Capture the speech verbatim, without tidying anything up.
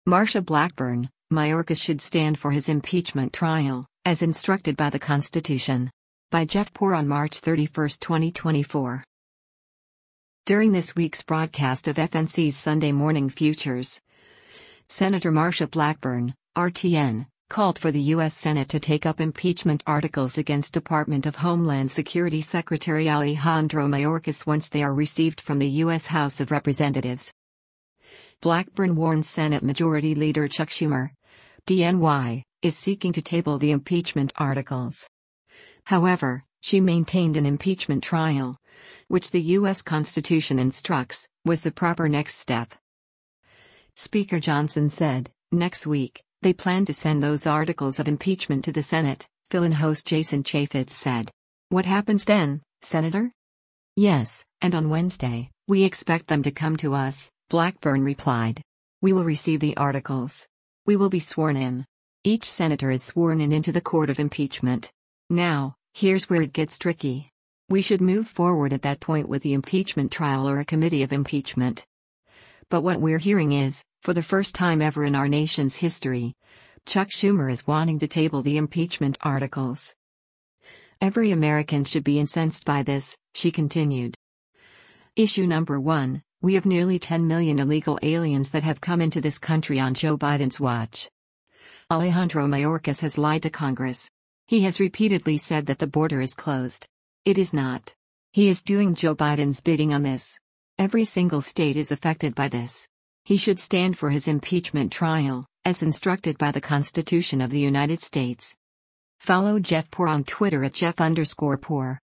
Marsha Blackburn, Mayorkas should stand for his impeachment trial, as instructed by the Constitution. By Jeff Poor on March thirty-first, twenty twenty-four. During this week's broadcast of F N C's Sunday Morning Futures, Senator Marsha Blackburn, R T N, called for the U S Senate to take up impeachment articles against Department of Homeland Security Secretary Alejandro Mayorkas once they are received from the U S House of Representatives. Blackburn warns Senate Majority Leader Chuck Schumer, D N Y, is seeking to table the impeachment articles. However, she maintained an impeachment trial, which the U S Constitution instructs, was the proper next step. Speaker Johnson said, next week, they plan to send those articles of impeachment to the Senate, fill-in host Jason Chaffetz said. What happens then, Senator? Yes, and on Wednesday, we expect them to come to us, Blackburn replied. We will receive the articles. We will be sworn in. Each senator is sworn in into the court of impeachment. Now, here's where it gets tricky. We should move forward at that point with the impeachment trial or a committee of impeachment. But what we're hearing is, for the first time ever in our nation's history, Chuck Schumer is wanting to table the impeachment articles. Every American should be incensed by this, she continued. Issue number one. We have nearly ten million illegal aliens that have come into this country on Joe Biden's watch. Alejandro Mayorkas has lied to Congress. He has repeatedly said that the border is closed. It is not. He is doing Joe Biden's bidding on this. Every single state is affected by this. He should stand for his impeachment trial, as instructed by the Constitution of the United States. Follow Jeff Poor on Twitter at Jeff underscore Poor.